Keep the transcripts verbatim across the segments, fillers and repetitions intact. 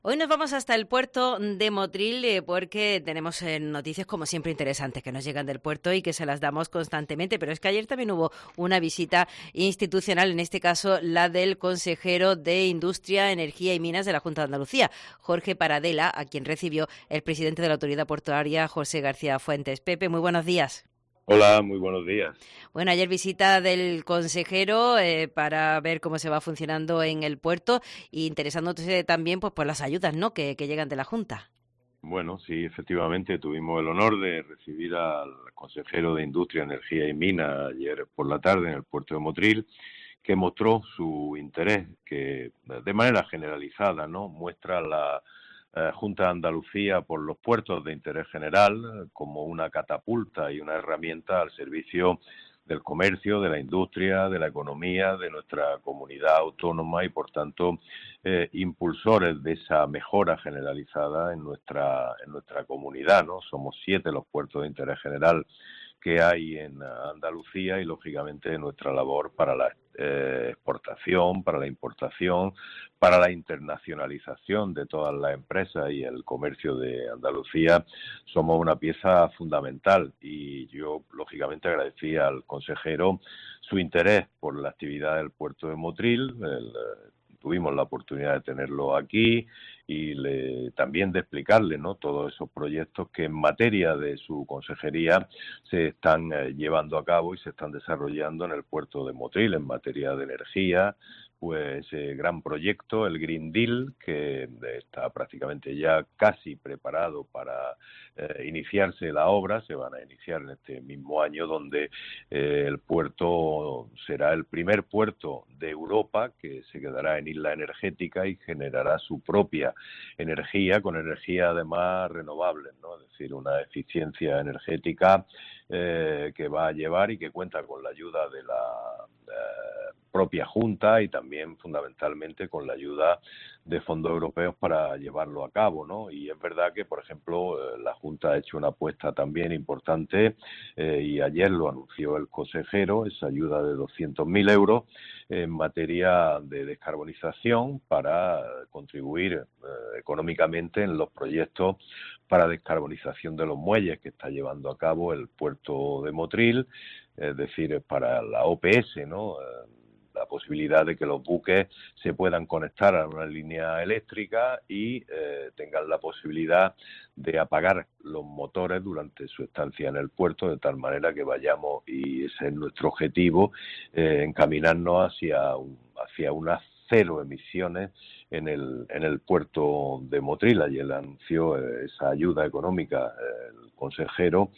Hoy nos vamos hasta el puerto de Motril eh, porque tenemos eh, noticias como siempre interesantes que nos llegan del puerto y que se las damos constantemente, pero es que ayer también hubo una visita institucional, en este caso la del consejero de Industria, Energía y Minas de la Junta de Andalucía, Jorge Paradela, a quien recibió el presidente de la Autoridad Portuaria, José García Fuentes. Pepe, muy buenos días. Hola, muy buenos días. Bueno, ayer visita del consejero eh, para ver cómo se va funcionando en el puerto e interesándose también pues por las ayudas, ¿no?, que, que llegan de la Junta. Bueno, sí, efectivamente tuvimos el honor de recibir al consejero de Industria, Energía y Minas ayer por la tarde en el puerto de Motril, que mostró su interés, que de manera generalizada, ¿no?, muestra la eh, Junta de Andalucía por los puertos de interés general como una catapulta y una herramienta al servicio del comercio, de la industria, de la economía, de nuestra comunidad autónoma y, por tanto, eh, impulsores de esa mejora generalizada en nuestra en nuestra comunidad, ¿no? Somos siete los puertos de interés general que hay en Andalucía y, lógicamente, nuestra labor para la eh, exportación, para la importación, para la internacionalización de todas las empresas y el comercio de Andalucía, somos una pieza fundamental y yo, lógicamente, agradecí al consejero su interés por la actividad del puerto de Motril. El, tuvimos la oportunidad de tenerlo aquí y le, también de explicarle, ¿no?, todos esos proyectos que en materia de su consejería se están eh, llevando a cabo y se están desarrollando en el puerto de Motril en materia de energía, pues ese gran proyecto, el Green Deal, que está prácticamente ya casi preparado para eh, iniciarse la obra. Se van a iniciar en este mismo año, donde eh, el puerto será el primer puerto de Europa que se quedará en isla energética y generará su propia energía, con energía además renovable, ¿no? Es decir, una eficiencia energética eh, que va a llevar y que cuenta con la ayuda de la eh, propia Junta y también fundamentalmente con la ayuda de fondos europeos para llevarlo a cabo, ¿no? Y es verdad que, por ejemplo, la Junta ha hecho una apuesta también importante eh, y ayer lo anunció el consejero, esa ayuda de doscientos mil euros en materia de descarbonización para contribuir eh, económicamente en los proyectos para descarbonización de los muelles que está llevando a cabo el puerto de Motril, es decir, para la O P S, ¿no?, la posibilidad de que los buques se puedan conectar a una línea eléctrica y eh, tengan la posibilidad de apagar los motores durante su estancia en el puerto, de tal manera que vayamos, y ese es nuestro objetivo, eh, encaminarnos hacia, un, hacia unas cero emisiones en el, en el puerto de Motril. Ayer anunció eh, esa ayuda económica eh, el consejero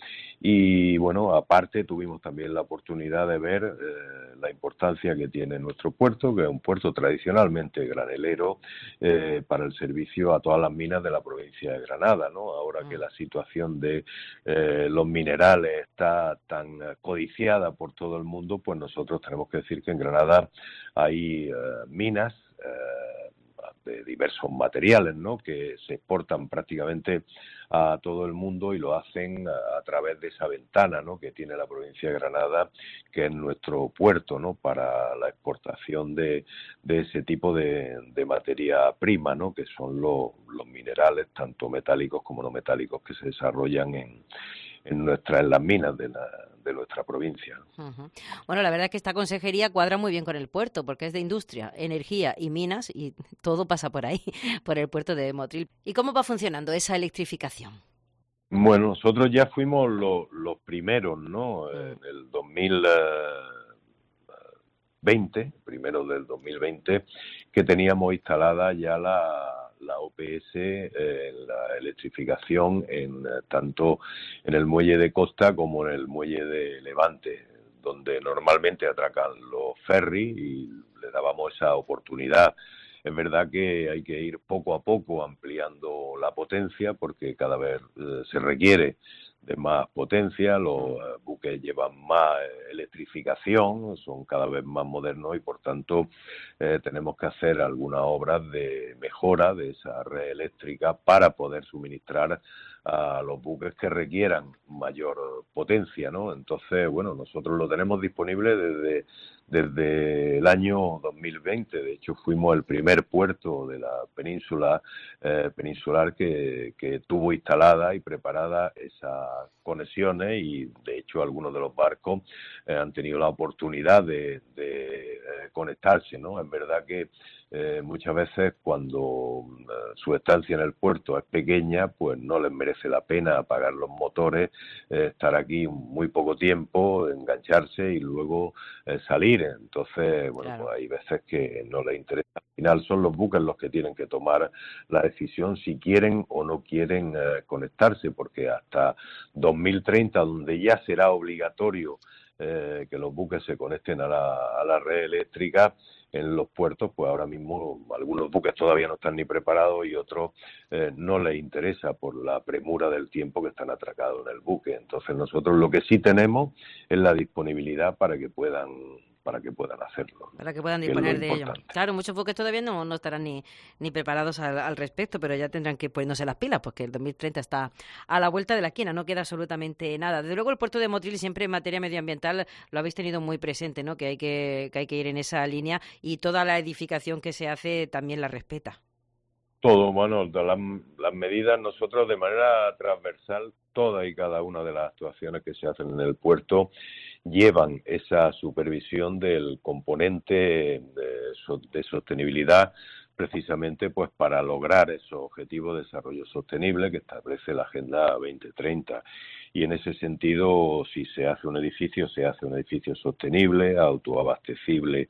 y, bueno, aparte tuvimos también la oportunidad de ver eh, la importancia que tiene nuestro puerto, que es un puerto tradicionalmente granelero eh, para el servicio a todas las minas de la provincia de Granada, ¿no? Ahora que la situación de eh, los minerales está tan codiciada por todo el mundo, pues nosotros tenemos que decir que en Granada hay eh, minas eh, de diversos materiales, ¿no?, que se exportan prácticamente a todo el mundo y lo hacen a, a través de esa ventana, ¿no?, que tiene la provincia de Granada, que es nuestro puerto, ¿no?, para la exportación de, de ese tipo de, de materia prima, ¿no?, que son los, los minerales, tanto metálicos como no metálicos, que se desarrollan en, en, nuestra, en las minas de, la, de nuestra provincia. Uh-huh. Bueno, la verdad es que esta consejería cuadra muy bien con el puerto, porque es de industria, energía y minas, y todo pasa por ahí, por el puerto de Motril. ¿Y cómo va funcionando esa electrificación? Bueno, nosotros ya fuimos los, los primeros, ¿no? Mm. En el dos mil veinte, primero del dos mil veinte, que teníamos instalada ya la, la O P S, eh, la electrificación, en tanto en el muelle de Costa como en el muelle de Levante, donde normalmente atracan los ferries, y le dábamos esa oportunidad. Es verdad que hay que ir poco a poco ampliando la potencia, porque cada vez eh, se requiere de más potencia, los eh, buques llevan más eh, electrificación, son cada vez más modernos y, por tanto, eh, tenemos que hacer algunas obras de mejora de esa red eléctrica para poder suministrar a los buques que requieran mayor potencia, ¿no? Entonces, bueno, nosotros lo tenemos disponible desde desde el año dos mil veinte. De hecho, fuimos el primer puerto de la península eh, peninsular que, que tuvo instalada y preparada esas conexiones, y de hecho algunos de los barcos eh, han tenido la oportunidad de, de eh, conectarse, ¿no? Es verdad que Eh, muchas veces cuando eh, su estancia en el puerto es pequeña, pues no les merece la pena apagar los motores, eh, estar aquí muy poco tiempo, engancharse y luego eh, salir. Entonces, bueno, Claro. pues hay veces que no les interesa. Al final son los buques los que tienen que tomar la decisión si quieren o no quieren eh, conectarse, porque hasta dos mil treinta, donde ya será obligatorio eh, que los buques se conecten a la, a la red eléctrica, en los puertos, pues ahora mismo algunos buques todavía no están ni preparados y otros eh, no les interesa por la premura del tiempo que están atracados en el buque. Entonces nosotros lo que sí tenemos es la disponibilidad para que puedan para que puedan hacerlo, ¿no? Para que puedan Que es lo disponer de ello. importante. Claro, muchos buques todavía no, no estarán ni, ni preparados al, al respecto, pero ya tendrán que ponerse las pilas, porque el dos mil treinta está a la vuelta de la esquina, no queda absolutamente nada. Desde luego el puerto de Motril siempre en materia medioambiental lo habéis tenido muy presente, ¿no? Que hay que, que hay que ir en esa línea, y toda la edificación que se hace también la respeta. Todo, bueno, las, las medidas, nosotros de manera transversal, todas y cada una de las actuaciones que se hacen en el puerto llevan esa supervisión del componente de, de sostenibilidad, precisamente pues para lograr esos objetivos de desarrollo sostenible que establece la Agenda veinte treinta. Y en ese sentido, si se hace un edificio, se hace un edificio sostenible, autoabastecible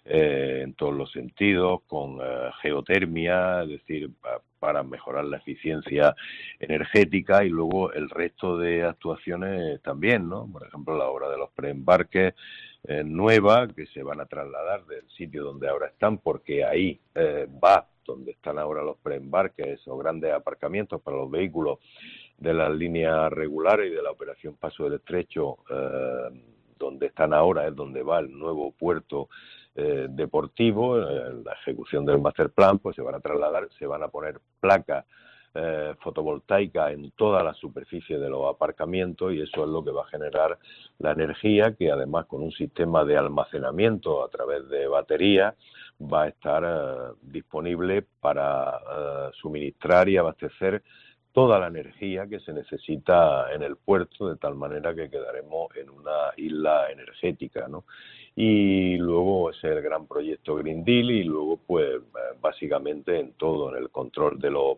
eh, en todos los sentidos, con eh, geotermia, es decir, pa, para mejorar la eficiencia energética, y luego el resto de actuaciones también, ¿no? Por ejemplo, la obra de los preembarques eh, nueva, que se van a trasladar del sitio donde ahora están, porque ahí eh, va donde están ahora los preembarques, esos grandes aparcamientos para los vehículos de las líneas regulares y de la operación Paso del Estrecho, eh, donde están ahora es donde va el nuevo puerto eh, deportivo. Eh, la ejecución del master plan, pues se van a trasladar, se van a poner placas eh, fotovoltaicas en toda la superficie de los aparcamientos, y eso es lo que va a generar la energía, que además con un sistema de almacenamiento a través de baterías va a estar eh, disponible para eh, suministrar y abastecer toda la energía que se necesita en el puerto, de tal manera que quedaremos en una isla energética, ¿no? Y luego ese es el gran proyecto Green Deal, y luego pues básicamente en todo, en el control de los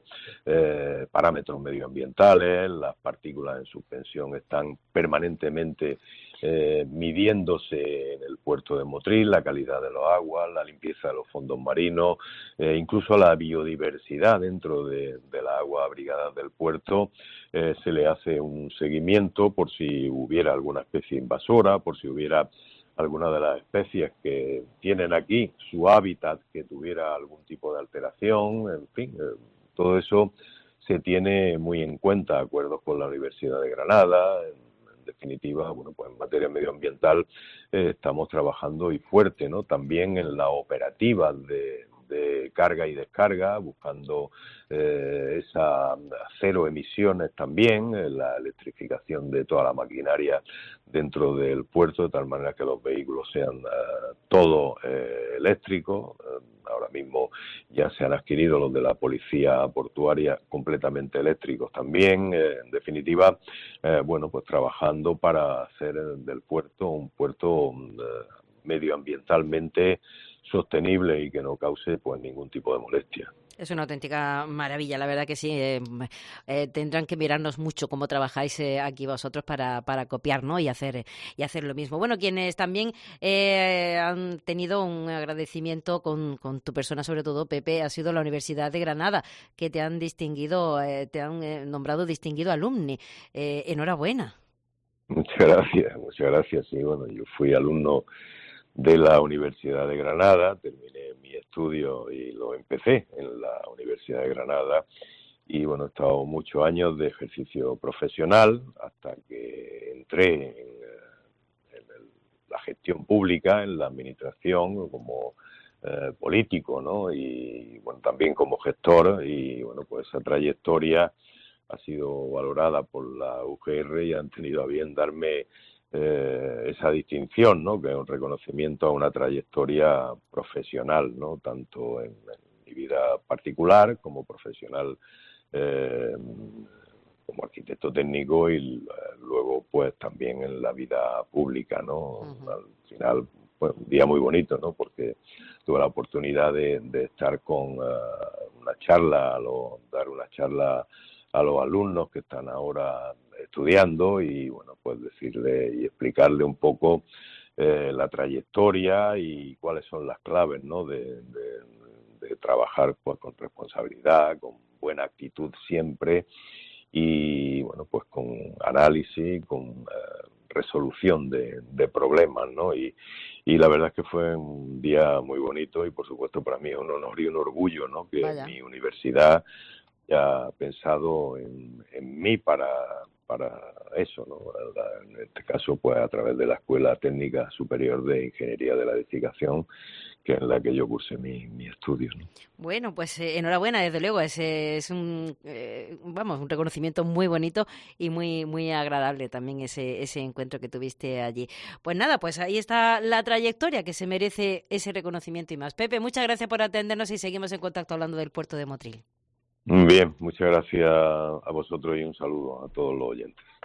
eh, parámetros medioambientales. Las partículas en suspensión están permanentemente eh, midiéndose en el puerto de Motril, la calidad de los aguas, la limpieza de los fondos marinos, eh, incluso la biodiversidad dentro de, de las aguas abrigadas del puerto. Eh, se le hace un seguimiento por si hubiera alguna especie invasora, por si hubiera alguna de las especies que tienen aquí su hábitat que tuviera algún tipo de alteración, en fin, eh, todo eso se tiene muy en cuenta, acuerdos con la Universidad de Granada. En, en definitiva, bueno, pues en materia medioambiental eh, estamos trabajando y fuerte, ¿no? También en la operativa de, de carga y descarga, buscando eh, esa cero emisiones también, eh, la electrificación de toda la maquinaria dentro del puerto, de tal manera que los vehículos sean uh, todos eh, eléctricos. Uh, ahora mismo ya se han adquirido los de la policía portuaria completamente eléctricos también. Eh, en definitiva, eh, bueno, pues trabajando para hacer del puerto un puerto uh, medioambientalmente sostenible y que no cause pues ningún tipo de molestia. Es una auténtica maravilla, la verdad que sí. Eh, eh, tendrán que mirarnos mucho cómo trabajáis eh, aquí vosotros para, para copiar, ¿no? y hacer y hacer lo mismo. Bueno, quienes también eh, han tenido un agradecimiento con, con tu persona, sobre todo, Pepe, ha sido la Universidad de Granada, que te han distinguido, eh, te han eh, nombrado distinguido alumni. Eh, enhorabuena. Muchas gracias, muchas gracias. Sí, bueno, yo fui alumno de la Universidad de Granada, terminé mi estudio y lo empecé en la Universidad de Granada, y bueno, he estado muchos años de ejercicio profesional hasta que entré en, en el, la gestión pública, en la administración, como eh, político, ¿no? Y bueno, también como gestor, y bueno, pues esa trayectoria ha sido valorada por la U G R y han tenido a bien darme eh, esa distinción, ¿no? Que es un reconocimiento a una trayectoria profesional, ¿no? Tanto en, en mi vida particular como profesional, eh, como arquitecto técnico, y eh, luego pues también en la vida pública, ¿no? Uh-huh. Al final, pues un día muy bonito, ¿no? Porque tuve la oportunidad de, de estar con uh, una charla, a lo, dar una charla a los alumnos que están ahora estudiando, y bueno, pues decirle y explicarle un poco eh, la trayectoria y cuáles son las claves, ¿no? De, de, de trabajar pues con responsabilidad, con buena actitud siempre, y bueno, pues con análisis, con eh, resolución de, de problemas, ¿no? Y, y la verdad es que fue un día muy bonito, y por supuesto para mí es un honor y un orgullo, ¿no? Que Vaya. Mi universidad ya pensado en, en mí para, para eso, ¿no? En este caso, pues a través de la Escuela Técnica Superior de Ingeniería de la Edificación, que es en la que yo cursé mi, mi estudio, ¿no? Bueno, pues eh, enhorabuena, desde luego, es, es un, eh, vamos, un reconocimiento muy bonito y muy, muy agradable también ese, ese encuentro que tuviste allí. Pues nada, pues ahí está la trayectoria que se merece ese reconocimiento y más. Pepe, muchas gracias por atendernos y seguimos en contacto hablando del puerto de Motril. Bien, muchas gracias a vosotros y un saludo a todos los oyentes.